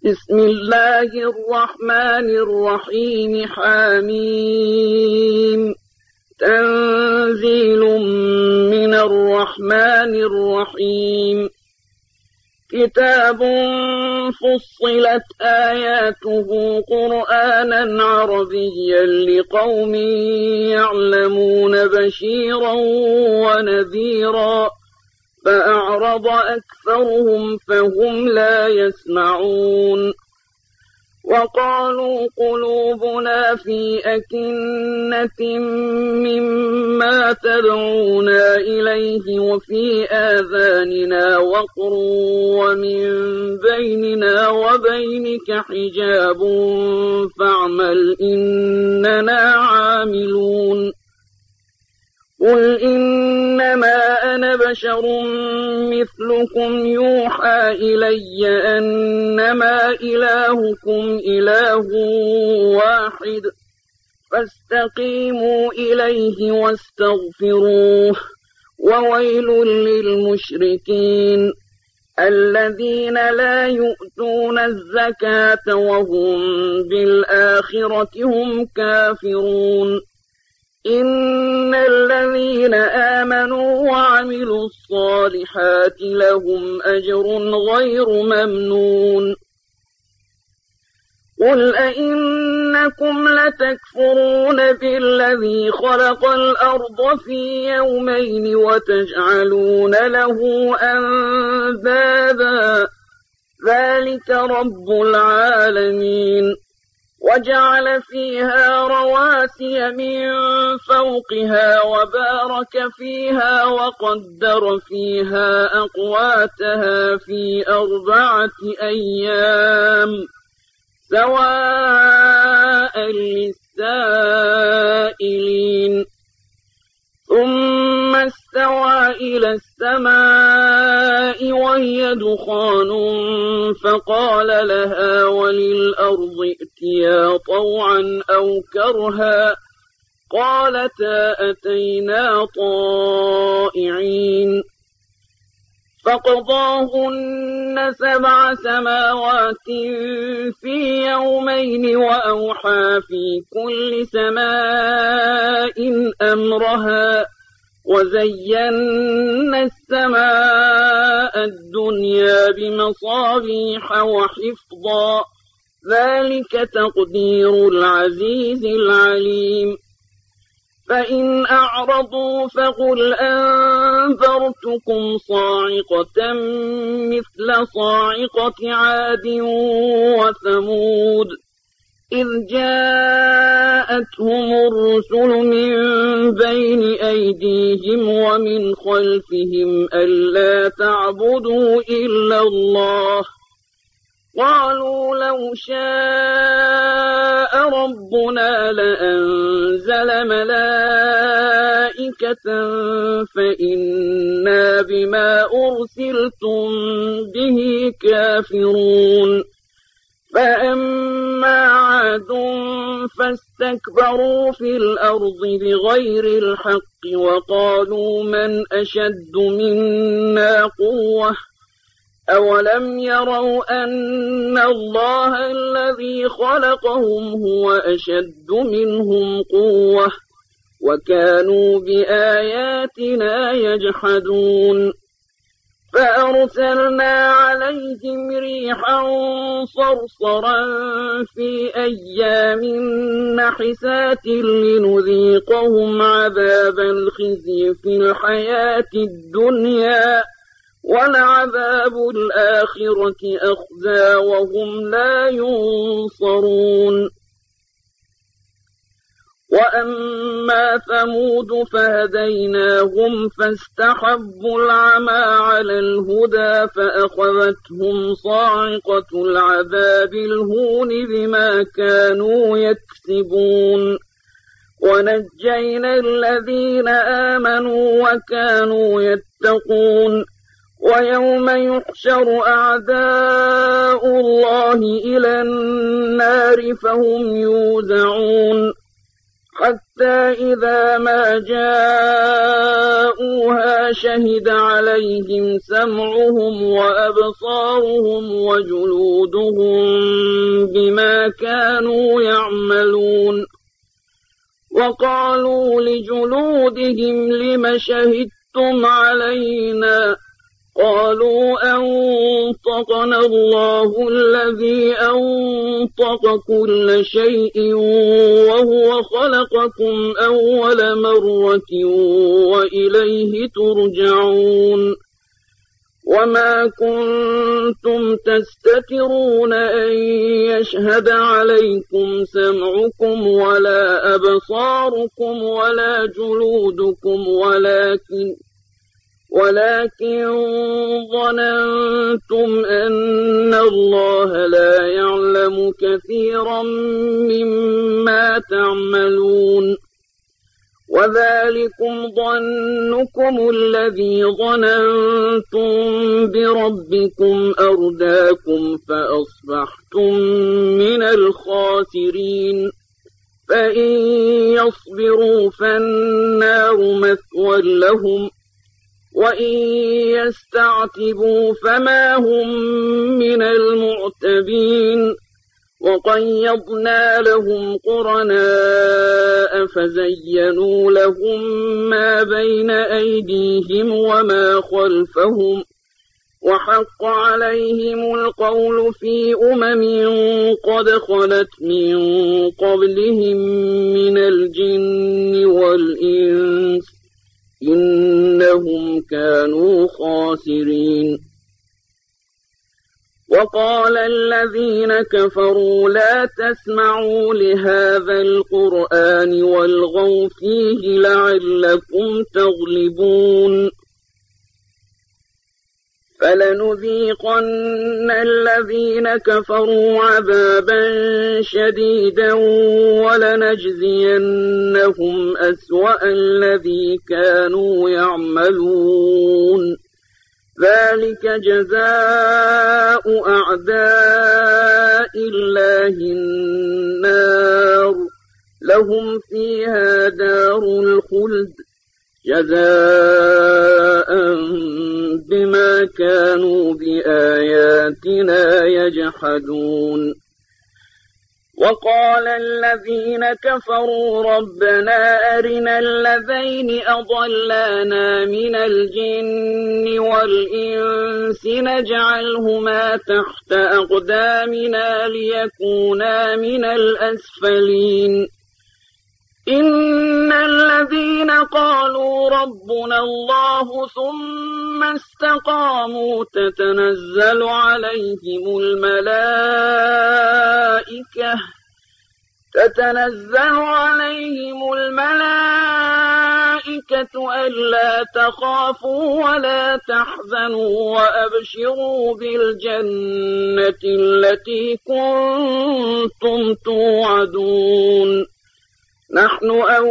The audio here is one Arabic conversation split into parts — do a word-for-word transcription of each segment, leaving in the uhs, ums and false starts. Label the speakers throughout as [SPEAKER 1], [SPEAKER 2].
[SPEAKER 1] بسم الله الرحمن الرحيم حميم تنزيل من الرحمن الرحيم كتاب فصلت آياته قرآنا عربيا لقوم يعلمون بشيرا ونذيرا فأعرض أكثرهم فهم لا يسمعون وقالوا قلوبنا في أكنة مما تدعونا إليه وفي آذاننا وقر ومن بيننا وبينك حجاب فاعمل إننا عاملون قل إنما أنا بشر مثلكم يوحى إلي أنما إلهكم إله واحد فاستقيموا إليه واستغفروه وويل للمشركين الذين لا يؤتون الزكاة وهم بالآخرة هم كافرون إن الذين آمنوا وعملوا الصالحات لهم أجر غير ممنون قل أئنكم لتكفرون بالذي خلق الأرض في يومين وتجعلون له أندادا ذلك رب العالمين وجعل فيها رواسي من فوقها وبارك فيها وقدر فيها أقواتها في أربعة أيام سواء للسائلين ثم استوى إلى السماء وهي دخان فقال لها وللأرض ائتيا طوعا أو كرها قالتا أتينا طائعين فقضاهن سبع سماوات في يومين وأوحى في كل سماء أمرها وزينا السماء الدنيا بمصابيح وحفظا ذلك تقدير العزيز العليم فإن أعرضوا فقل أنذرتكم صاعقة مثل صاعقة عاد وثمود إذ جاءتهم الرسل من بين أيديهم ومن خلفهم ألا تعبدوا إلا الله قالوا لو شاء ربنا لأنزل ملائكة فإنا بما أرسلتم به كافرون فأما عاد فاستكبروا في الأرض بغير الحق وقالوا من أشد منا قوة أولم يروا أن الله الذي خلقهم هو أشد منهم قوة وكانوا بآياتنا يجحدون فأرسلنا عليهم ريحا صرصرا في أيام نحسات لنذيقهم عذاب الخزي في الحياة الدنيا ولعذاب الآخرة أخزى وهم لا ينصرون وأما ثمود فهديناهم فاستحبوا العمى على الهدى فأخذتهم صاعقة العذاب الهون بما كانوا يكسبون ونجينا الذين آمنوا وكانوا يتقون ويوم يحشر أعداء الله إلى النار فهم يوزعون حتى إذا ما جاءوها شهد عليهم سمعهم وأبصارهم وجلودهم بما كانوا يعملون وقالوا لجلودهم لم شهدتم علينا قالوا أنطقنا الله الذي أنطق كل شيء وهو خلقكم أول مرة وإليه ترجعون وما كنتم تستترون أن يشهد عليكم سمعكم ولا أبصاركم ولا جلودكم ولكن ولكن ظننتم أن الله لا يعلم كثيرا مما تعملون وذلكم ظنكم الذي ظننتم بربكم أرداكم فأصبحتم من الخاسرين فإن يصبروا فالنار مثوى لهم وإن يستعتبوا فما هم من المعتبين وقيضنا لهم قرناء فزينوا لهم ما بين أيديهم وما خلفهم وحق عليهم القول في أمم قد خلت من قبلهم من الجن والإنس إنهم كانوا خاسرين وقال الذين كفروا لا تسمعوا لهذا القرآن والغوا فيه لعلكم تغلبون فلنذيقن الذين كفروا عذابا شديدا ولنجزينهم أسوأ الذي كانوا يعملون ذلك جزاء أعداء الله النار لهم فيها دار الخلد جزاء بما كانوا بآياتنا يجحدون وقال الذين كفروا ربنا أرنا الذين أضلانا من الجن والإنس نجعلهما تحت أقدامنا ليكونا من الأسفلين إن الذين قالوا ربنا الله ثم استقاموا تتنزل عليهم الملائكة تتنزل عليهم الملائكة ألا تخافوا ولا تحزنوا وأبشروا بالجنة التي كنتم توعدون نحن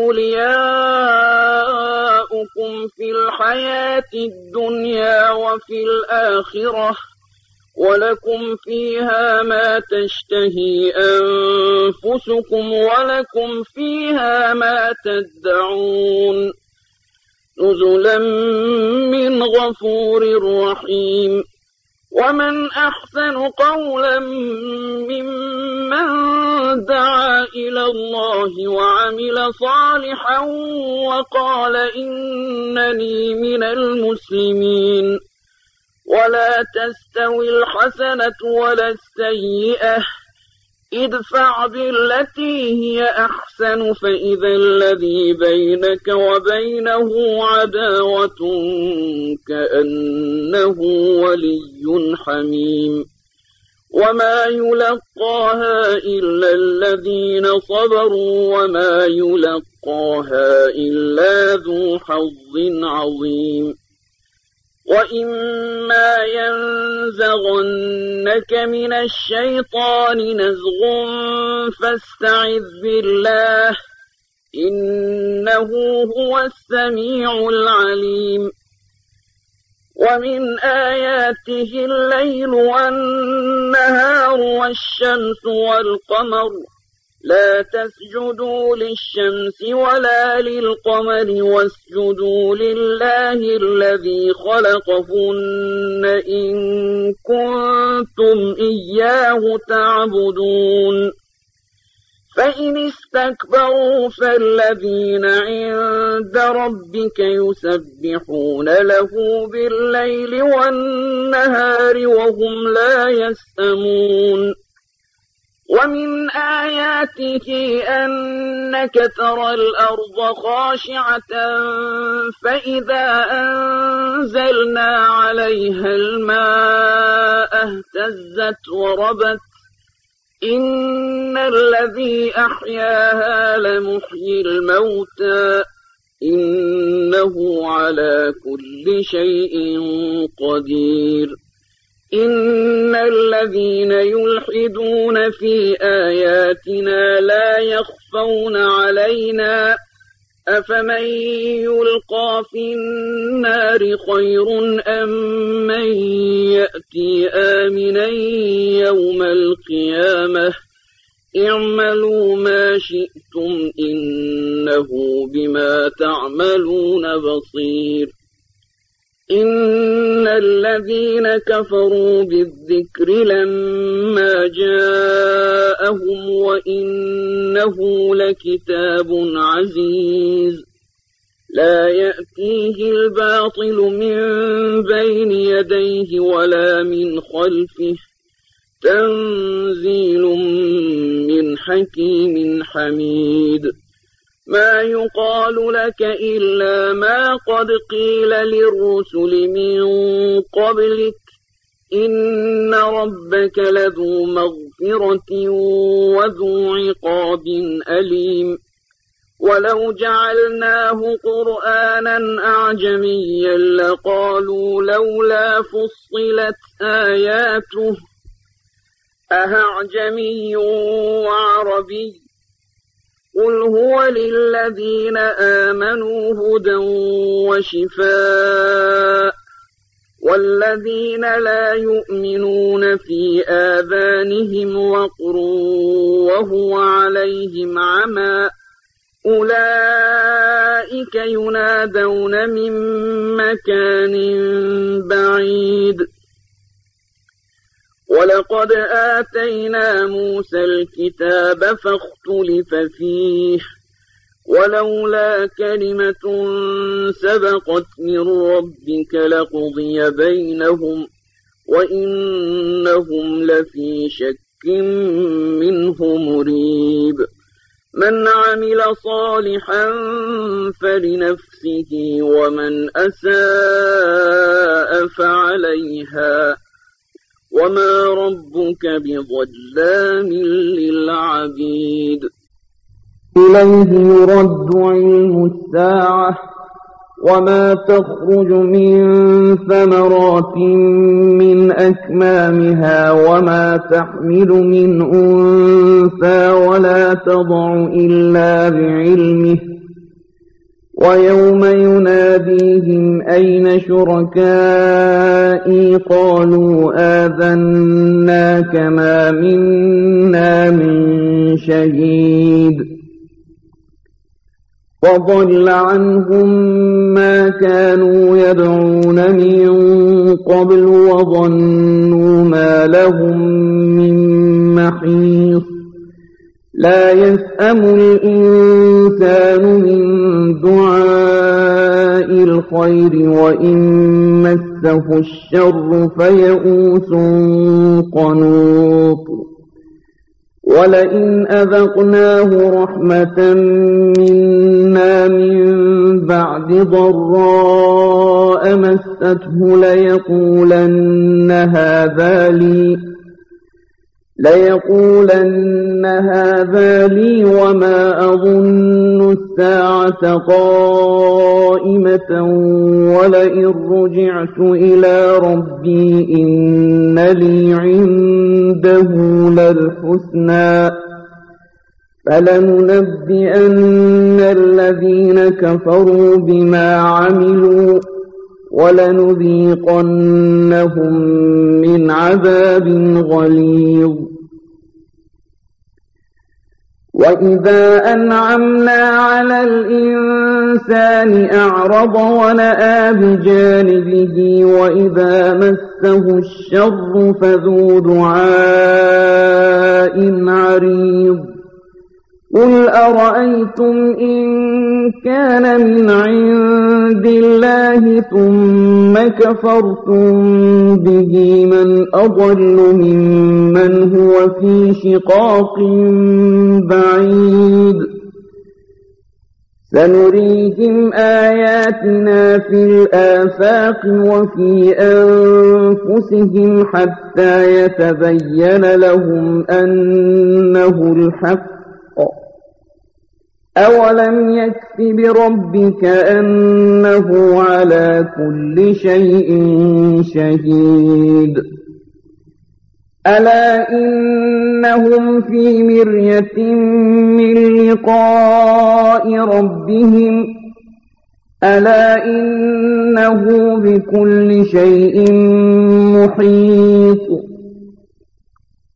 [SPEAKER 1] أولياؤكم في الحياة الدنيا وفي الآخرة ولكم فيها ما تشتهي أنفسكم ولكم فيها ما تدعون نزلا من غفور رحيم ومن أحسن قولا ممن دعا إلى الله وعمل صالحا وقال إنني من المسلمين ولا تستوي الحسنة ولا السيئة ادفع بالتي هي أحسن فإذا الذي بينك وبينه عداوة كأنه ولي حميم وما يلقاها إلا الذين صبروا وما يلقاها إلا ذو حظ عظيم وإما ينزغنك من الشيطان نزغ فاستعذ بالله إنه هو السميع العليم ومن آياته الليل والنهار والشمس والقمر لا تسجدوا للشمس ولا للقمر واسجدوا لله الذي خلقهن إن كنتم إياه تعبدون فإن استكبروا فالذين عند ربك يسبحون له بالليل والنهار وهم لا يسأمون ومن آياته أنك ترى الأرض خاشعة فإذا أنزلنا عليها الماء اهتزت وربت إن الذي أحياها لمحيي الموتى إنه على كل شيء قدير إن الذين يلحدون في آياتنا لا يخفون علينا أفمن يلقى في النار خير أم من يأتي آمنا يوم القيامة اعملوا ما شئتم إنه بما تعملون بصير إن الذين كفروا بالذكر لما جاءهم وإنه لكتاب عزيز لا يأتيه الباطل من بين يديه ولا من خلفه تنزيل من حكيم حميد ما يقال لك إلا ما قد قيل للرسل من قبلك إن ربك لذو مغفرة وذو عقاب أليم ولو جعلناه قرآنا أعجميا لقالوا لولا فصلت آياته أأعجمي وعربي قل هو للذين آمنوا هدى وشفاء والذين لا يؤمنون في آذانهم وقر وهو عليهم عمى أولئك ينادون من مكان بعيد ولقد آتينا موسى الكتاب فاختلف فيه ولولا كلمة سبقت من ربك لقضي بينهم وإنهم لفي شك منه مريب من عمل صالحا فلنفسه ومن أساء فعليها وما ربك بظلام للعبيد
[SPEAKER 2] إليه يرد علم الساعة وما تخرج من ثمرات من أكمامها وما تحمل من أنثى ولا تضع إلا بعلمه ويوم يناديهم أين شركائي قالوا آذناك ما منا من شهيد وضل عنهم ما كانوا يدعون من قبل وظنوا ما لهم من محيص لا يسأم الإنسان من دعاء الخير وإن مسه الشر فيئوس قنوط ولئن أذقناه رحمة منا من بعد ضراء مسته ليقولن هذا لي ليقولن هذا لي وما أظن الساعة قائمة ولئن رجعت إلى ربي إن لي عنده للحسنى فلننبئن الذين كفروا بما عملوا ولنذيقنهم من عذاب غليظ وَإِذَا أَنْعَمْنَا عَلَى الْإِنسَانِ أَعْرَضَ وَنَأَىٰ بِجَانِبِهِ وَإِذَا مَسَّهُ الشَّرُّ فَذُو دُعَاءٍ عَرِيضٍ قُلْ أَرَأَيْتُمْ إِن كَانَ مِنْ عِندِ اللَّهِ ثُمَّ كَفَرْتُم بِهِ مَنْ أَضَلُّ مِمَّنْ هُوَ فِي شِقَاقٍ بَعِيدٍ سَنُرِيهِمْ آيَاتِنَا فِي الْآفَاقِ وَفِي أَنفُسِهِمْ حَتَّىٰ يَتَبَيَّنَ لَهُمْ أَنَّهُ الْحَقُّ أَوَلَمْ يَكْفِ بِرَبِّكَ أَنَّهُ عَلَىٰ كُلِّ شَيْءٍ شَهِيدٌ أَلَا إِنَّهُمْ فِي مِرْيَةٍ مِّن لِّقَاءِ رَبِّهِمْ أَلَا إِنَّهُ بِكُلِّ شَيْءٍ مُّحِيطٌ